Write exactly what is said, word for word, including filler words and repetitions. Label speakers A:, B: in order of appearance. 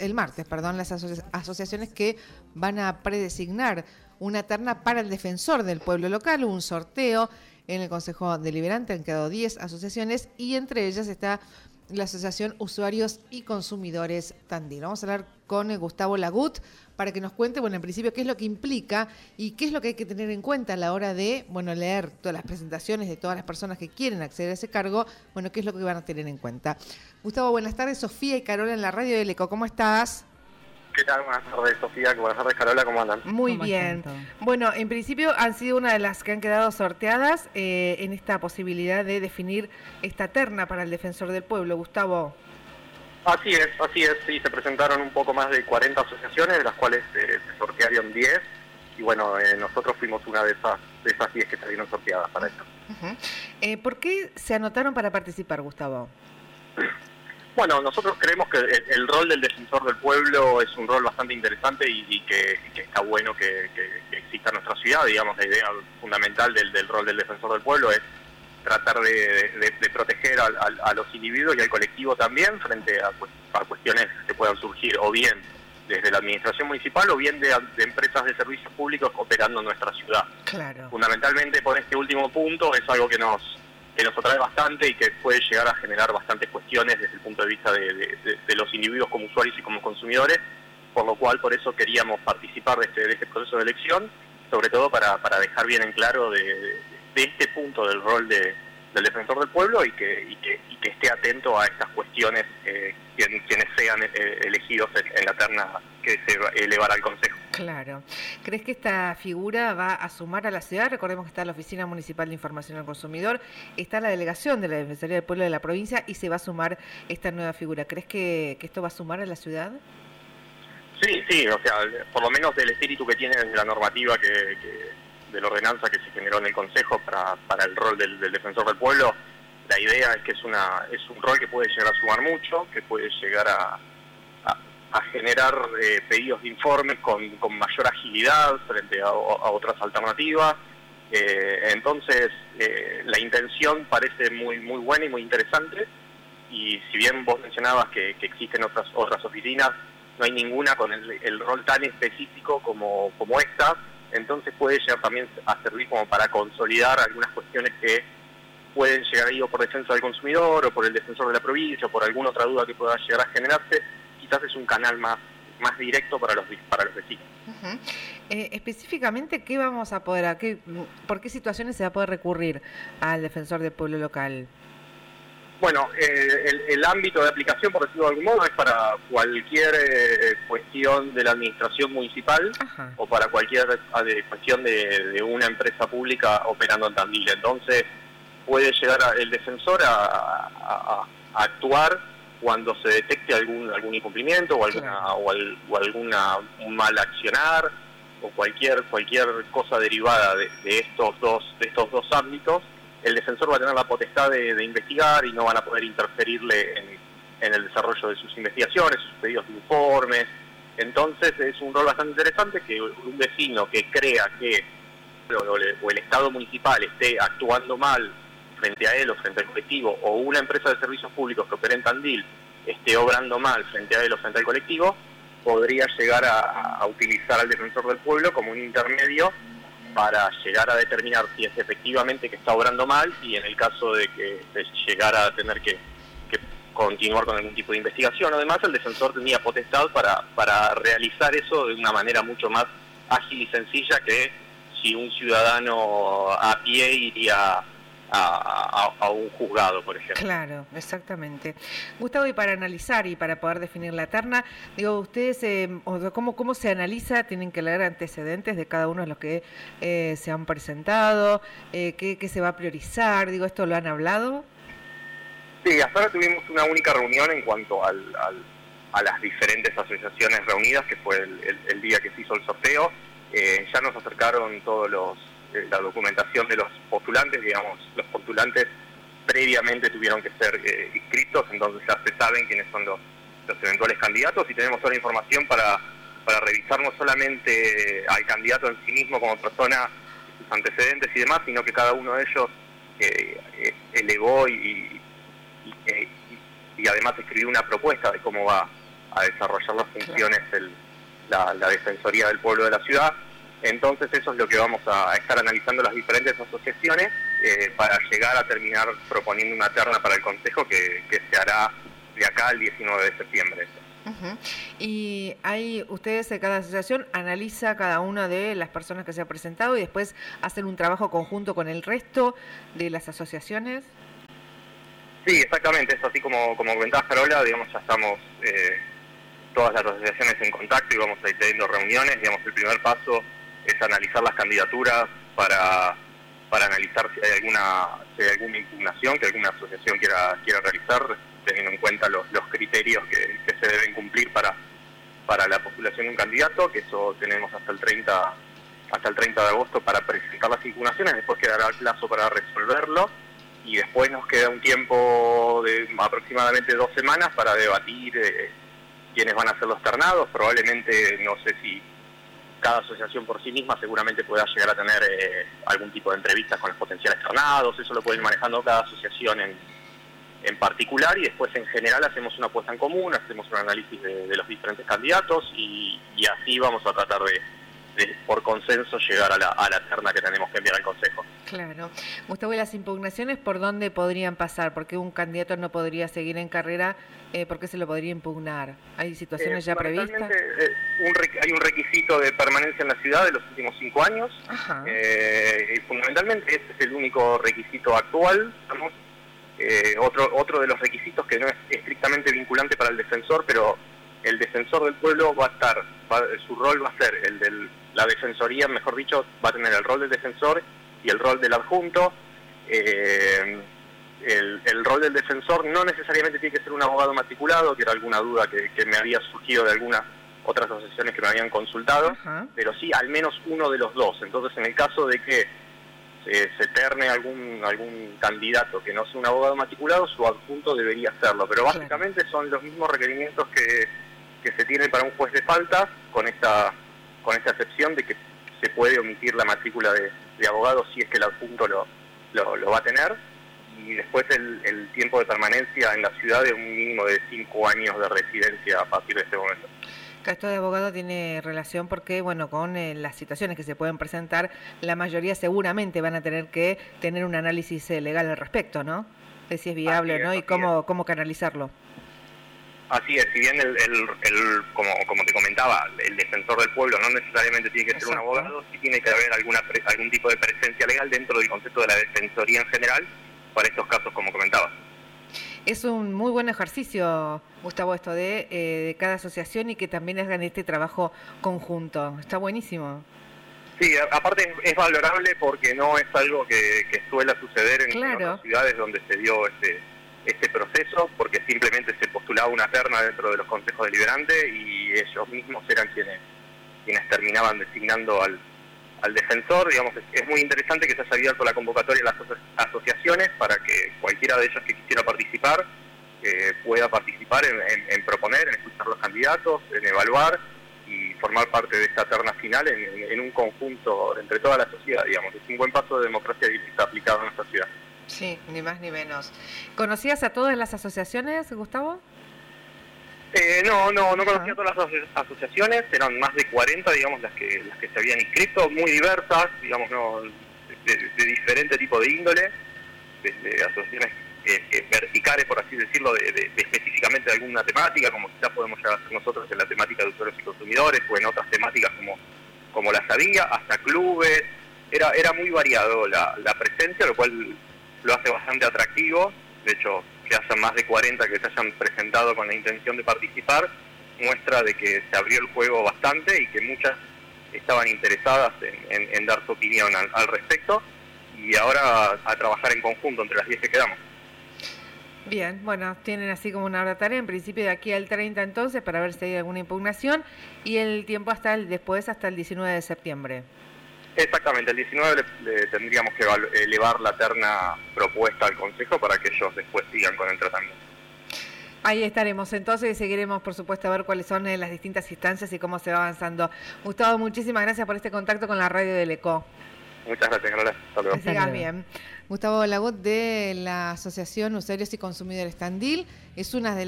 A: el martes, perdón, las aso- asociaciones que van a predesignar una terna para el defensor del pueblo local, un sorteo en el Consejo Deliberante, han quedado diez asociaciones y entre ellas está la Asociación Usuarios y Consumidores Tandil. Vamos a hablar con Gustavo Lagut para que nos cuente, bueno, en principio, qué es lo que implica y qué es lo que hay que tener en cuenta a la hora de, bueno, leer todas las presentaciones de todas las personas que quieren acceder a ese cargo, bueno, qué es lo que van a tener en cuenta. Gustavo, buenas tardes. Sofía y Carola en la radio del Eco, ¿cómo estás?
B: ¿Qué tal? Buenas tardes, Sofía. Buenas tardes, Carola. ¿Cómo andan?
A: Muy bien. Bueno, en principio han sido una de las que han quedado sorteadas eh, en esta posibilidad de definir esta terna para el defensor del pueblo. Gustavo.
B: Así es, así es. Sí, se presentaron un poco más de cuarenta asociaciones, de las cuales eh, se sortearon diez. Y bueno, eh, nosotros fuimos una de esas de esas diez que salieron sorteadas para esto.
A: Uh-huh. eh, ¿Por qué se anotaron para participar, Gustavo?
B: Bueno, nosotros creemos que el, el rol del defensor del pueblo es un rol bastante interesante y, y, que, y que está bueno que, que, que exista en nuestra ciudad. Digamos, la idea fundamental del, del rol del defensor del pueblo es tratar de, de, de proteger a, a, a los individuos y al colectivo también frente a, a cuestiones que puedan surgir o bien desde la administración municipal o bien de, de empresas de servicios públicos operando en nuestra ciudad.
A: Claro.
B: Fundamentalmente por este último punto es algo que nos que nos atrae bastante y que puede llegar a generar bastantes cuestiones desde el punto de vista de, de, de, de los individuos como usuarios y como consumidores, por lo cual por eso queríamos participar de este, de este proceso de elección, sobre todo para, para dejar bien en claro de, de, de este punto del rol de, del defensor del pueblo y que, y que, y que esté atento a estas cuestiones eh, quien, quienes sean eh, elegidos en, en la terna que se elevará al Consejo.
A: Claro. ¿Crees que esta figura va a sumar a la ciudad? Recordemos que está la Oficina Municipal de Información al Consumidor, está la delegación de la Defensoría del Pueblo de la provincia y se va a sumar esta nueva figura. ¿Crees que, que esto va a sumar a la ciudad?
B: Sí, sí, o sea, por lo menos del espíritu que tiene la normativa que, que de la ordenanza que se generó en el Consejo para, para el rol del, del defensor del pueblo, la idea es que es una es un rol que puede llegar a sumar mucho, que puede llegar a a generar eh, pedidos de informes con, con mayor agilidad frente a, a otras alternativas. Eh, entonces, eh, la intención parece muy muy buena y muy interesante, y si bien vos mencionabas que, que existen otras otras oficinas, no hay ninguna con el, el rol tan específico como, como esta, entonces puede llegar también a servir como para consolidar algunas cuestiones que pueden llegar ahí o por defensa del consumidor o por el defensor de la provincia o por alguna otra duda que pueda llegar a generarse. Quizás es un canal más más directo para los para los vecinos.
A: Uh-huh. Eh, específicamente, ¿qué vamos a poder, a qué, por qué situaciones se va a poder recurrir al defensor del pueblo local?
B: Bueno, eh, el, el ámbito de aplicación, por decirlo de algún modo, es para cualquier eh, cuestión de la administración municipal. Ajá. O para cualquier eh, cuestión de, de una empresa pública operando en Tandil. Entonces, puede llegar a, el defensor a, a, a actuar cuando se detecte algún algún incumplimiento o alguna claro. o, al, o alguna un mal accionar o cualquier cualquier cosa derivada de, de estos dos de estos dos ámbitos. El defensor va a tener la potestad de, de investigar y no van a poder interferirle en, en el desarrollo de sus investigaciones, sus pedidos de informes. Entonces es un rol bastante interesante que un vecino que crea que o, o el Estado municipal esté actuando mal frente a él o frente al colectivo, o una empresa de servicios públicos que opere en Tandil esté obrando mal frente a él o frente al colectivo, podría llegar a, a utilizar al defensor del pueblo como un intermedio para llegar a determinar si es efectivamente que está obrando mal, y en el caso de que se llegara a tener que, que continuar con algún tipo de investigación. Además, el defensor tenía potestad para, para realizar eso de una manera mucho más ágil y sencilla que si un ciudadano a pie iría A, a, a un juzgado, por ejemplo.
A: Claro, exactamente. Gustavo, y para analizar y para poder definir la terna, digo, ustedes, eh, ¿cómo, ¿cómo se analiza? ¿Tienen que leer antecedentes de cada uno de los que eh, se han presentado? Eh, ¿qué, ¿Qué se va a priorizar? Digo, ¿esto lo han hablado?
B: Sí, hasta ahora tuvimos una única reunión en cuanto al, al, a las diferentes asociaciones reunidas, que fue el, el, el día que se hizo el sorteo. Eh, ya nos acercaron todos los la documentación de los postulantes, digamos, los postulantes previamente tuvieron que ser eh, inscritos, entonces ya se saben quiénes son los, los eventuales candidatos, y tenemos toda la información para, para revisar no solamente al candidato en sí mismo como persona, sus antecedentes y demás, sino que cada uno de ellos eh, eh, elevó y, y, y, y además escribió una propuesta de cómo va a desarrollar las funciones del, la, la Defensoría del Pueblo de la ciudad. Entonces eso es lo que vamos a, a estar analizando las diferentes asociaciones eh, para llegar a terminar proponiendo una terna para el Consejo que, que se hará de acá al diecinueve de septiembre.
A: Uh-huh. Y ahí ustedes, cada asociación, analiza cada una de las personas que se ha presentado y después hacen un trabajo conjunto con el resto de las asociaciones.
B: Sí, exactamente, es así como, como comentabas, Carola, digamos, ya estamos eh, todas las asociaciones en contacto y vamos a ir teniendo reuniones. Digamos, el primer paso es analizar las candidaturas para, para analizar si hay alguna si hay alguna impugnación que alguna asociación quiera quiera realizar, teniendo en cuenta los, los criterios que, que se deben cumplir para para la postulación de un candidato, que eso tenemos hasta el treinta hasta el treinta de agosto para presentar las impugnaciones. Después quedará el plazo para resolverlo y después nos queda un tiempo de aproximadamente dos semanas para debatir eh, quiénes van a ser los ternados. Probablemente, no sé si cada asociación por sí misma seguramente pueda llegar a tener eh, algún tipo de entrevistas con los potenciales ternados. Eso lo puede ir manejando cada asociación en, en particular, y después en general hacemos una puesta en común, hacemos un análisis de, de los diferentes candidatos y, y así vamos a tratar de, de por consenso llegar a la, a la terna que tenemos que enviar al Consejo.
A: Claro. Gustavo, ¿y las impugnaciones por dónde podrían pasar? ¿Por qué un candidato no podría seguir en carrera? Eh, ¿Por qué se lo podría impugnar? ¿Hay situaciones eh, ya previstas?
B: Eh, un hay un requisito de permanencia en la ciudad de los últimos cinco años. Eh, y fundamentalmente ese es el único requisito actual. Digamos. Eh, otro, otro de los requisitos que no es estrictamente vinculante para el defensor, pero el defensor del pueblo va a estar, va, su rol va a ser el de la defensoría, mejor dicho, va a tener el rol del defensor y el rol del adjunto. Eh, el, el rol del defensor no necesariamente tiene que ser un abogado matriculado, que era alguna duda que, que me había surgido de algunas otras asociaciones que me habían consultado, uh-huh. pero sí al menos uno de los dos. Entonces, en el caso de que se, se terne algún algún candidato que no sea un abogado matriculado, su adjunto debería hacerlo, pero básicamente claro. son los mismos requerimientos que, que se tienen para un juez de faltas, con esta con esta excepción de que se puede omitir la matrícula de, de abogado si es que el adjunto lo, lo, lo va a tener, y después el, el tiempo de permanencia en la ciudad de un mínimo de cinco años de residencia a partir de este momento.
A: Esto de abogado tiene relación porque, bueno, con eh, las situaciones que se pueden presentar, la mayoría seguramente van a tener que tener un análisis eh, legal al respecto, ¿no? De si es viable o no y cómo, cómo canalizarlo.
B: Así es, si bien el, el, el como, como te comentaba, el defensor del pueblo no necesariamente tiene que ser Exacto. un abogado, sí tiene que haber alguna algún tipo de presencia legal dentro del concepto de la defensoría en general para estos casos, como comentaba.
A: Es un muy buen ejercicio, Gustavo, esto de, eh, de cada asociación y que también hagan este trabajo conjunto. Está buenísimo.
B: Sí, aparte es valorable porque no es algo que, que suele suceder en, claro. en otras ciudades donde se dio este este proceso, porque simplemente se postulaba una terna dentro de los consejos deliberantes y ellos mismos eran quienes quienes terminaban designando al, al defensor. Digamos, es, es muy interesante que se haya abierto la convocatoria a las aso asociaciones para que cualquiera de ellos que quisiera participar eh, pueda participar en, en, en proponer, en escuchar los candidatos, en evaluar y formar parte de esta terna final en, en, en un conjunto entre toda la sociedad. Digamos, es un buen paso de democracia directa aplicado en nuestra ciudad.
A: Sí, ni más ni menos. ¿Conocías a todas las asociaciones, Gustavo?
B: Eh, no, no, no conocía a todas las aso asociaciones, eran más de cuarenta, digamos, las que las que se habían inscrito, muy diversas, digamos, no, de, de diferente tipo de índole, desde asociaciones eh, eh, verticales, por así decirlo, de, de, de específicamente de alguna temática, como quizás podemos llegar a hacer nosotros en la temática de usuarios y consumidores, o en otras temáticas como, como las había, hasta clubes. Era, era muy variado la, la presencia, lo cual lo hace bastante atractivo. De hecho, que haya más de cuarenta que se hayan presentado con la intención de participar, muestra de que se abrió el juego bastante y que muchas estaban interesadas en, en, en dar su opinión al, al respecto, y ahora a, a trabajar en conjunto entre las diez que quedamos.
A: Bien, bueno, tienen así como una hora tarea, en principio de aquí al treinta entonces, para ver si hay alguna impugnación, y el tiempo hasta el después hasta el diecinueve de septiembre.
B: Exactamente, el diecinueve le, le tendríamos que elevar la terna propuesta al Consejo para que ellos después sigan con el tratamiento.
A: Ahí estaremos entonces y seguiremos, por supuesto, a ver cuáles son las distintas instancias y cómo se va avanzando. Gustavo, muchísimas gracias por este contacto con la radio del ECO.
B: Muchas gracias, Carola. Hasta luego.
A: Que sigas bien. Gustavo Lagot, de la Asociación Usuarios y Consumidores Tandil, es una de